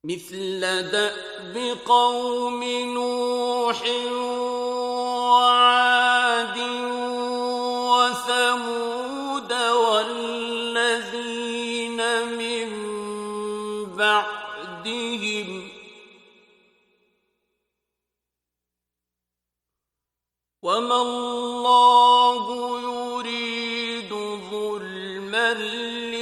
مثل دأب قوم نوح وعاد وثمود والذين من بعدهم وما الله يريد ظلما